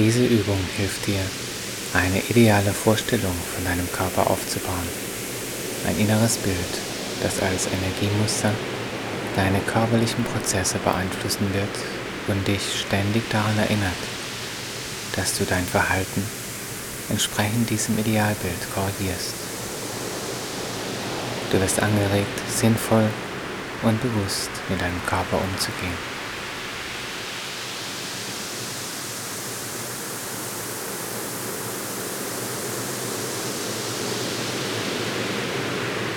Diese Übung hilft dir, eine ideale Vorstellung von deinem Körper aufzubauen. Ein inneres Bild, das als Energiemuster deine körperlichen Prozesse beeinflussen wird und dich ständig daran erinnert, dass du dein Verhalten entsprechend diesem Idealbild korrigierst. Du wirst angeregt, sinnvoll und bewusst mit deinem Körper umzugehen.